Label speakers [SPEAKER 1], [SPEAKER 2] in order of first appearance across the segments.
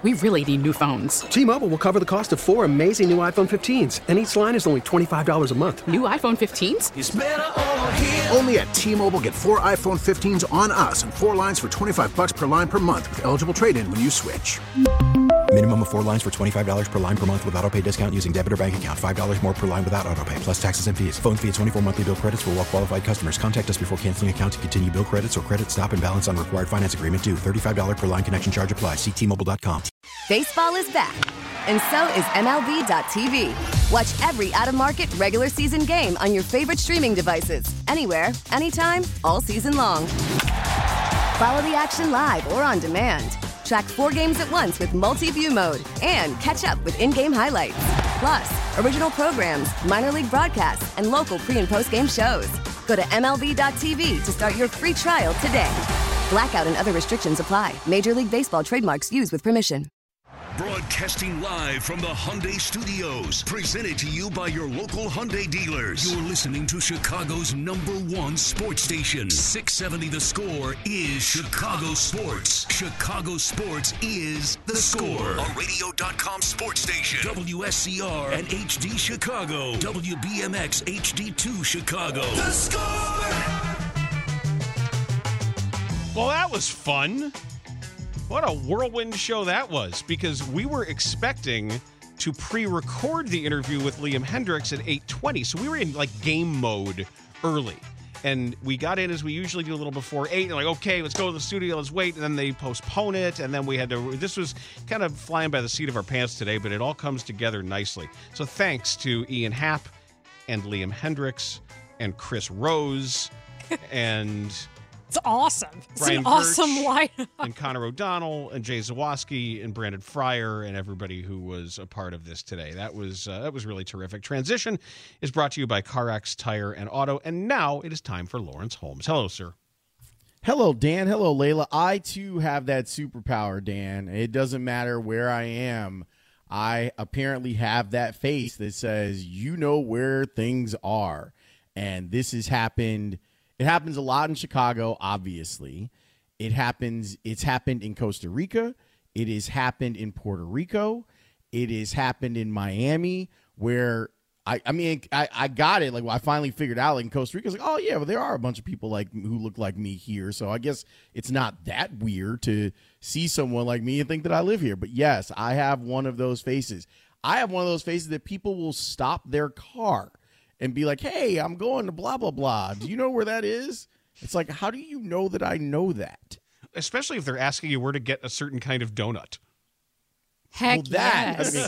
[SPEAKER 1] We really need new phones.
[SPEAKER 2] T-Mobile will cover the cost of 4 amazing new iPhone 15s, and each line is only $25 a month.
[SPEAKER 1] New iPhone 15s?
[SPEAKER 3] It's better over here.
[SPEAKER 4] Only at T-Mobile, get 4 iPhone 15s on us and 4 lines for $25 per line per month with eligible trade-in when you switch.
[SPEAKER 5] Minimum of 4 lines for $25 per line per month with autopay discount using debit or bank account. $5 more per line without autopay, plus taxes and fees. Phone fee at 24 monthly bill credits for well-qualified customers. Contact us before canceling account to continue bill credits or credit stop and balance on required finance agreement due. $35 per line connection charge applies. See T-Mobile.com.
[SPEAKER 6] Baseball is back, and so is MLB.tv. Watch every out-of-market regular season game on your favorite streaming devices. Anywhere, anytime, all season long. Follow the action live or on demand. Track 4 games at once with multi-view mode and catch up with in-game highlights. Plus, original programs, minor league broadcasts, and local pre- and post-game shows. Go to MLB.tv to start your free trial today. Blackout and other restrictions apply. Major League Baseball trademarks used with permission.
[SPEAKER 7] Broadcasting live from the Hyundai Studios, presented to you by your local Hyundai dealers. You're listening to Chicago's #1 sports station. 670 The Score is Chicago Sports. Chicago Sports is The Score. A radio.com sports station. WSCR and HD Chicago. WBMX HD2 Chicago. The Score!
[SPEAKER 8] Well, that was fun. What a whirlwind show that was, because we were expecting to pre-record the interview with Liam Hendriks at 8:20, so we were in, like, game mode early. And we got in, as we usually do, a little before 8, and like, okay, let's go to the studio, let's wait, and then they postpone it, and then we had to, this was kind of flying by the seat of our pants today, but it all comes together nicely. So thanks to Ian Happ and Liam Hendriks and Chris Rose and...
[SPEAKER 9] It's awesome. It's
[SPEAKER 8] Brian
[SPEAKER 9] an awesome lineup.
[SPEAKER 8] And Connor O'Donnell and Jay Zawoski and Brandon Fryer and everybody who was a part of this today. That was really terrific. Transition is brought to you by CarX Tire and Auto, and now it is time for Lawrence Holmes. Hello, sir.
[SPEAKER 10] Hello, Dan. Hello, Layla. I, too, have that superpower, Dan. It doesn't matter where I am. I apparently have that face that says, you know where things are. And this has happened. It happens a lot in Chicago, obviously. It's happened in Costa Rica. It has happened in Puerto Rico. It has happened in Miami, where I got it. Like, I finally figured out, like, in Costa Rica, I was like, oh yeah, well, there are a bunch of people like who look like me here. So I guess it's not that weird to see someone like me and think that I live here. But yes, I have one of those faces. I have one of those faces that people will stop their car and be like, hey, I'm going to blah, blah, blah. Do you know where that is? It's like, how do you know that I know that?
[SPEAKER 8] Especially if they're asking you where to get a certain kind of donut.
[SPEAKER 9] Heck yes.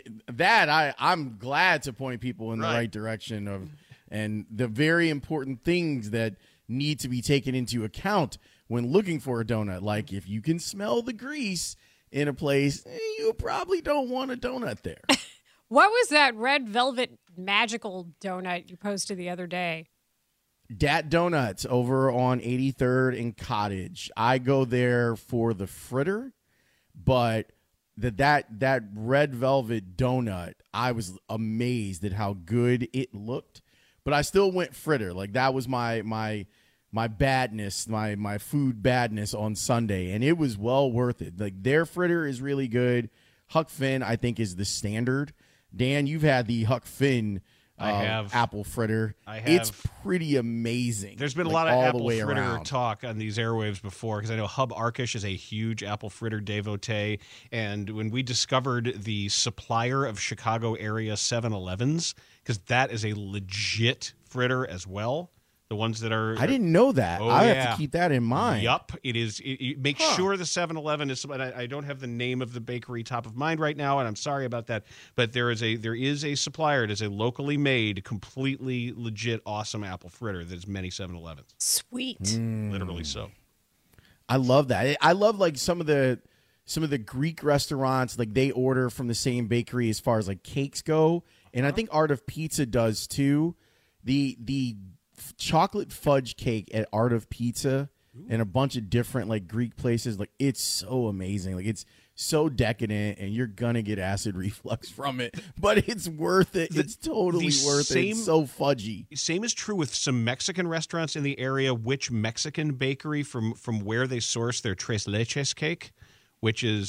[SPEAKER 10] I'm glad to point people in the right direction of, and the very important things that need to be taken into account when looking for a donut. Like, if you can smell the grease in a place, you probably don't want a donut there.
[SPEAKER 9] What was that red velvet magical donut you posted the other day?
[SPEAKER 10] Dat Donuts over on 83rd and Cottage. I go there for the fritter, but that red velvet donut, I was amazed at how good it looked. But I still went fritter. Like, that was my badness, my food badness on Sunday, and it was well worth it. Like, their fritter is really good. Huck Finn, I think, is the standard. Dan, you've had the Huck Finn apple fritter.
[SPEAKER 8] I have.
[SPEAKER 10] It's pretty amazing.
[SPEAKER 8] There's been a lot of apple fritter talk on these airwaves before, because I know Hub Arkish is a huge apple fritter devotee. And when we discovered the supplier of Chicago area 7-Elevens, because that is a legit fritter as well. The ones that are...
[SPEAKER 10] I didn't know that. I have to keep that in mind.
[SPEAKER 8] Yup. It is. Make sure the 7-Eleven is... I don't have the name of the bakery top of mind right now, and I'm sorry about that. But there is a supplier. It is a locally made, completely legit, awesome apple fritter that is many 7-Elevens.
[SPEAKER 9] Sweet.
[SPEAKER 8] Literally so.
[SPEAKER 10] I love that. I love, like, some of the Greek restaurants, like, they order from the same bakery as far as, like, cakes go. And I think Art of Pizza does too. The chocolate fudge cake at Art of Pizza and a bunch of different, like, Greek places, like, it's so amazing. Like, it's so decadent, and you're gonna get acid reflux from it, but it's worth it. It's totally worth it. It's so fudgy.
[SPEAKER 8] Same is true with some Mexican restaurants in the area. Which Mexican bakery from where they source their tres leches cake, which is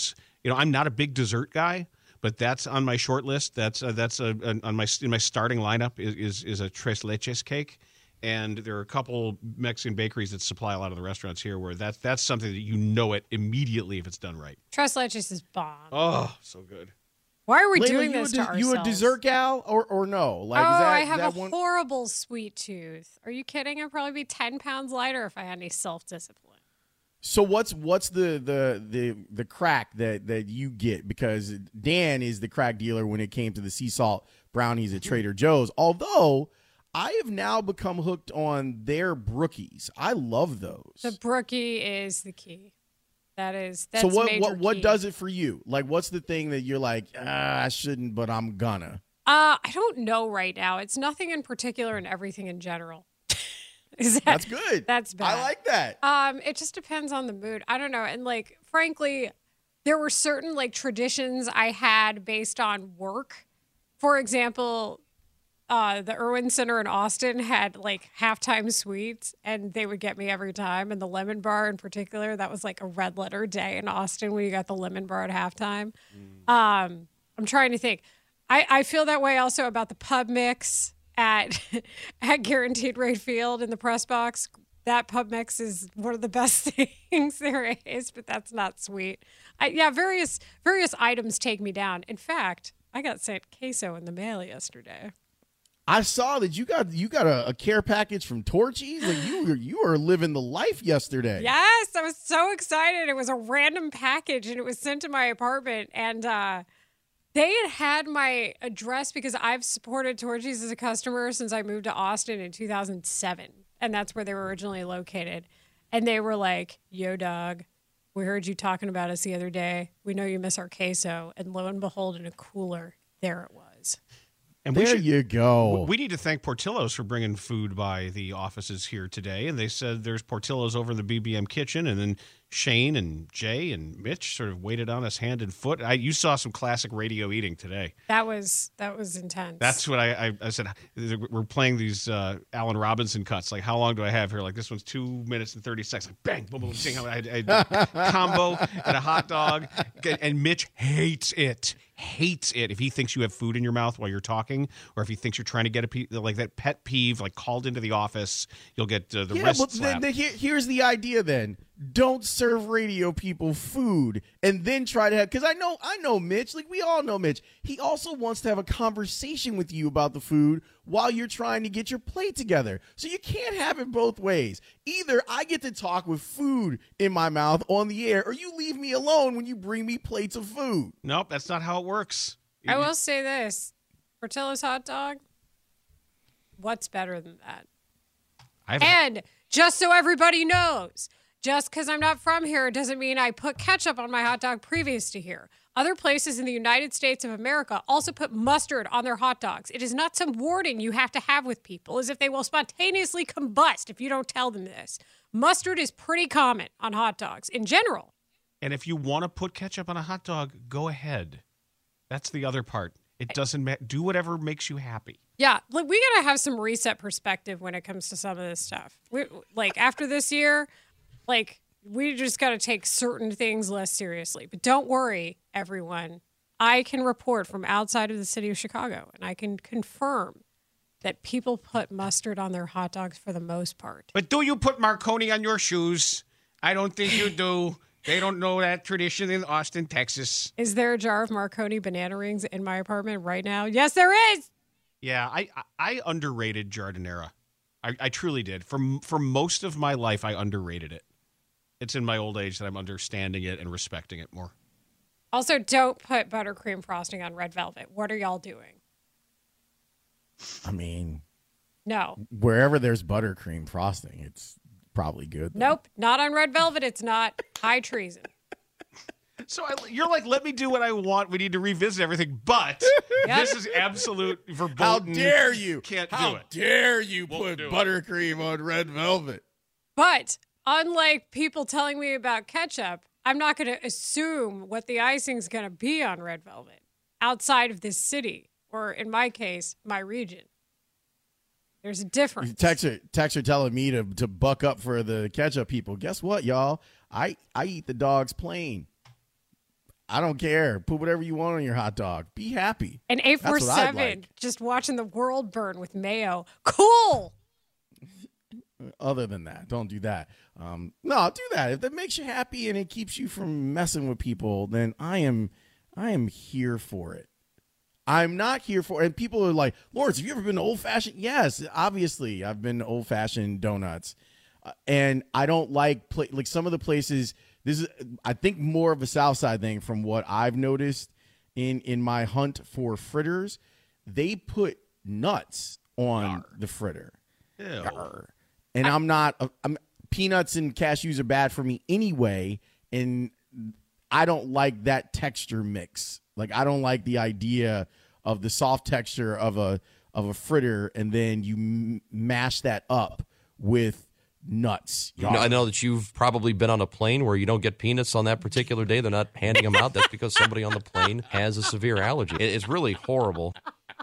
[SPEAKER 8] I'm not a big dessert guy, but that's on my short list. That's in my starting lineup is a tres leches cake. And there are a couple Mexican bakeries that supply a lot of the restaurants here where that's something that it immediately if it's done right.
[SPEAKER 9] Tres leches is bomb.
[SPEAKER 8] Oh, so good.
[SPEAKER 9] Why are we
[SPEAKER 10] Layla,
[SPEAKER 9] doing this to ourselves?
[SPEAKER 10] You a dessert gal or no? Like,
[SPEAKER 9] I have a horrible sweet tooth. Are you kidding? I'd probably be 10 pounds lighter if I had any self-discipline.
[SPEAKER 10] So what's the crack that you get? Because Dan is the crack dealer when it came to the sea salt brownies at Trader Joe's. Although I have now become hooked on their brookies. I love those.
[SPEAKER 9] The brookie is the key. That's
[SPEAKER 10] so what
[SPEAKER 9] key.
[SPEAKER 10] does it for you? Like, what's the thing that you're like, I shouldn't, but I'm gonna?
[SPEAKER 9] I don't know right now. It's nothing in particular and everything in general.
[SPEAKER 10] That's good.
[SPEAKER 9] That's bad.
[SPEAKER 10] I like that.
[SPEAKER 9] It just depends on the mood. I don't know. And like, frankly, there were certain like traditions I had based on work. For example, the Irwin Center in Austin had like halftime sweets, and they would get me every time. And the lemon bar in particular, that was like a red letter day in Austin when you got the lemon bar at halftime. I'm trying to think. I feel that way also about the pub mix at Guaranteed Rate Field in the press box. That pub mix is one of the best things there is, but that's not sweet. Various items take me down. In fact, I got sent queso in the mail yesterday.
[SPEAKER 10] I saw that you got a care package from Torchy's. Like you were living the life yesterday.
[SPEAKER 9] Yes, I was so excited. It was a random package, and it was sent to my apartment. And they had my address because I've supported Torchy's as a customer since I moved to Austin in 2007, and that's where they were originally located. And they were like, "Yo, dog, we heard you talking about us the other day. We know you miss our queso." And lo and behold, in a cooler, there it was.
[SPEAKER 8] And
[SPEAKER 10] there you go.
[SPEAKER 8] We need to thank Portillo's for bringing food by the offices here today. And they said there's Portillo's over in the BBM kitchen. And then Shane and Jay and Mitch sort of waited on us hand and foot. You saw some classic radio eating today.
[SPEAKER 9] That was intense.
[SPEAKER 8] That's what I said. We're playing these Alan Robinson cuts. Like, how long do I have here? Like, this one's 2 minutes and 30 seconds. Like, bang, boom, boom, ding. I had a combo and a hot dog. And Mitch hates it. If he thinks you have food in your mouth while you're talking, or if he thinks you're trying to get like that pet peeve, like called into the office, you'll get the wrist slapped.
[SPEAKER 10] Here's the idea then. Don't serve radio people food and then try to have, because I know Mitch, like we all know Mitch. He also wants to have a conversation with you about the food while you're trying to get your plate together. So you can't have it both ways. Either I get to talk with food in my mouth on the air, or you leave me alone when you bring me plates of food.
[SPEAKER 8] Nope, that's not how it works.
[SPEAKER 9] I will say this. Portillo's hot dog, what's better than that? And just so everybody knows, just because I'm not from here doesn't mean I put ketchup on my hot dog previous to here. Other places in the United States of America also put mustard on their hot dogs. It is not some wording you have to have with people, as if they will spontaneously combust if you don't tell them this. Mustard is pretty common on hot dogs in general.
[SPEAKER 8] And if you want to put ketchup on a hot dog, go ahead. That's the other part. It doesn't matter. Do whatever makes you happy.
[SPEAKER 9] Yeah, like we got to have some reset perspective when it comes to some of this stuff. Like after this year, like we just got to take certain things less seriously. But don't worry, everyone. I can report from outside of the city of Chicago, and I can confirm that people put mustard on their hot dogs for the most part.
[SPEAKER 8] But do you put Marconi on your shoes? I don't think you do. They don't know that tradition in Austin, Texas.
[SPEAKER 9] Is there a jar of Marconi banana rings in my apartment right now? Yes, there is.
[SPEAKER 8] Yeah, I underrated Giardinera. I truly did. For most of my life, I underrated it. It's in my old age that I'm understanding it and respecting it more.
[SPEAKER 9] Also, don't put buttercream frosting on red velvet. What are y'all doing?
[SPEAKER 10] I mean,
[SPEAKER 9] no.
[SPEAKER 10] Wherever there's buttercream frosting, it's probably good.
[SPEAKER 9] Nope, not on red velvet. It's not. High treason.
[SPEAKER 8] So you're like, let me do what I want. We need to revisit everything, but this is absolute verboten.
[SPEAKER 10] How dare you?
[SPEAKER 8] Can't
[SPEAKER 10] do it. How dare you put buttercream on red velvet?
[SPEAKER 9] But unlike people telling me about ketchup, I'm not going to assume what the icing's going to be on red velvet outside of this city, or in my case, my region. There's a difference.
[SPEAKER 10] Texter telling me to buck up for the ketchup people. Guess what, y'all? I eat the dogs plain. I don't care. Put whatever you want on your hot dog. Be happy.
[SPEAKER 9] And 847, just watching the world burn with mayo. Cool.
[SPEAKER 10] Other than that, don't do that. No, do that. If that makes you happy and it keeps you from messing with people, then I am here for it. I'm not here for it. And people are like, Lawrence, have you ever been to Old Fashioned? Yes, obviously. I've been to Old Fashioned Donuts. And I don't like some of the places. This is, I think, more of a South Side thing from what I've noticed in my hunt for fritters. They put nuts on the fritter.
[SPEAKER 8] Ew.
[SPEAKER 10] And I'm peanuts and cashews are bad for me anyway, and I don't like that texture mix. Like, I don't like the idea of the soft texture of a fritter, and then you mash that up with nuts.
[SPEAKER 3] I know that you've probably been on a plane where you don't get peanuts on that particular day. They're not handing them out. That's because somebody on the plane has a severe allergy. It's really horrible.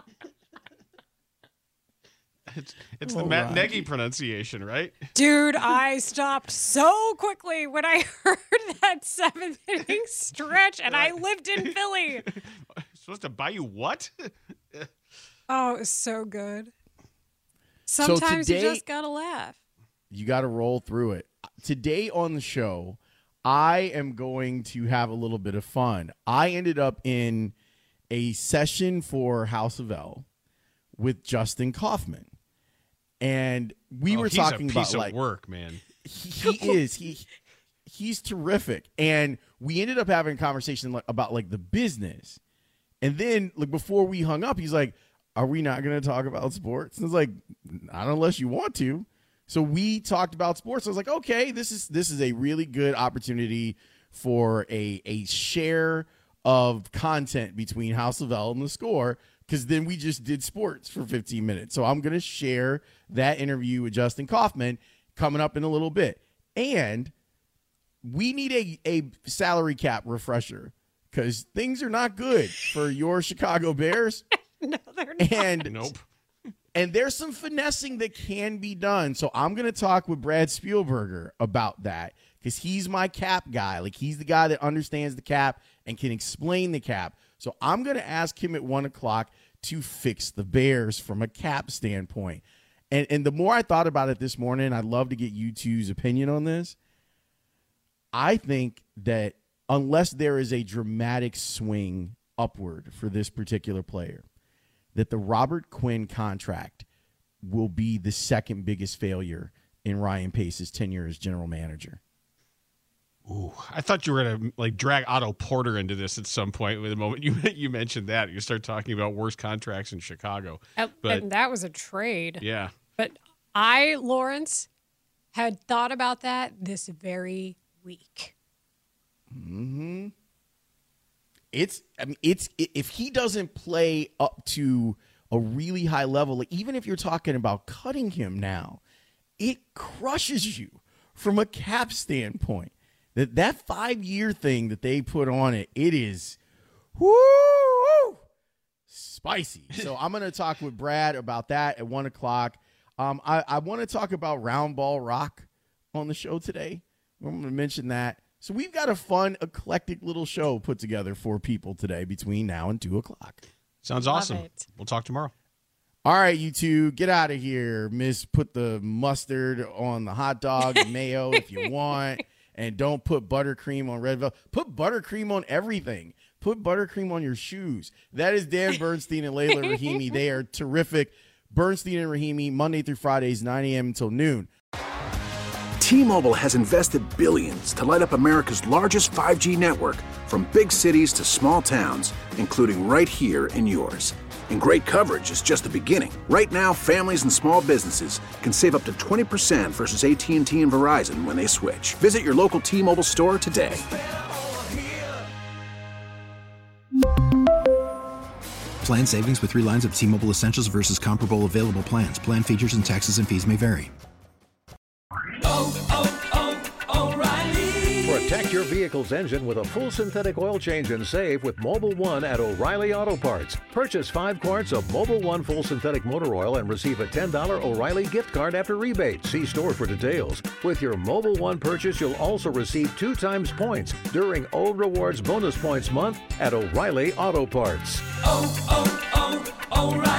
[SPEAKER 8] It's the Matt Nagy pronunciation, right?
[SPEAKER 9] Dude, I stopped so quickly when I heard that 7th inning stretch, and I lived in Philly.
[SPEAKER 8] Supposed to buy you what?
[SPEAKER 9] Oh, it was so good. Sometimes you just gotta laugh.
[SPEAKER 10] You got to roll through it. Today on the show, I am going to have a little bit of fun. I ended up in a session for House of L with Justin Kaufman. And we were talking about,
[SPEAKER 8] he's a piece of work, man.
[SPEAKER 10] He is. He's terrific. And we ended up having a conversation about the business. And then before we hung up, he's like, "Are we not going to talk about sports?" And I was like, "Not unless you want to." So we talked about sports. I was like, "Okay, this is a really good opportunity for a share of content between House of L and The Score." Because then we just did sports for 15 minutes. So I'm going to share that interview with Justin Kaufman coming up in a little bit. And we need a salary cap refresher because things are not good for your Chicago Bears.
[SPEAKER 9] No, they're not.
[SPEAKER 8] Nope.
[SPEAKER 10] And there's some finessing that can be done. So I'm going to talk with Brad Spielberger about that because he's my cap guy. He's the guy that understands the cap and can explain the cap. So I'm going to ask him at 1 o'clock to fix the Bears from a cap standpoint. And the more I thought about it this morning, I'd love to get you two's opinion on this. I think that unless there is a dramatic swing upward for this particular player, that the Robert Quinn contract will be the second biggest failure in Ryan Pace's tenure as general manager.
[SPEAKER 8] Ooh, I thought you were going to drag Otto Porter into this at some point. With the moment you mentioned that, you start talking about worst contracts in Chicago.
[SPEAKER 9] And that was a trade.
[SPEAKER 8] Yeah.
[SPEAKER 9] But I, Lawrence, had thought about that this very week.
[SPEAKER 10] Mm-hmm. It's if he doesn't play up to a really high level, even if you're talking about cutting him now, it crushes you from a cap standpoint. That 5-year thing that they put on it is spicy. So I'm going to talk with Brad about that at 1 o'clock. I want to talk about Round Ball Rock on the show today. I'm going to mention that. So we've got a fun, eclectic little show put together for people today between now and 2 o'clock.
[SPEAKER 8] Sounds awesome. We'll talk tomorrow.
[SPEAKER 10] All right, you two, get out of here. Put the mustard on the hot dog and mayo if you want. And don't put buttercream on red velvet. Put buttercream on everything. Put buttercream on your shoes. That is Dan Bernstein and Layla Rahimi. They are terrific. Bernstein and Rahimi, Monday through Fridays, 9 a.m. until noon.
[SPEAKER 4] T-Mobile has invested billions to light up America's largest 5G network, from big cities to small towns, including right here in yours. And great coverage is just the beginning. Right now, families and small businesses can save up to 20% versus AT&T and Verizon when they switch. Visit your local T-Mobile store today.
[SPEAKER 5] Plan savings with 3 lines of T-Mobile Essentials versus comparable available plans. Plan features and taxes and fees may vary.
[SPEAKER 4] Protect your vehicle
[SPEAKER 11] vehicle's engine with a full synthetic oil change and save with Mobil 1 at O'Reilly Auto Parts. Purchase 5 quarts of Mobil 1 full synthetic motor oil and receive a $10 O'Reilly gift card after rebate. See store for details. With your Mobil 1 purchase, you'll also receive 2 times points during O Rewards Bonus Points Month at O'Reilly Auto Parts.
[SPEAKER 12] O'Reilly.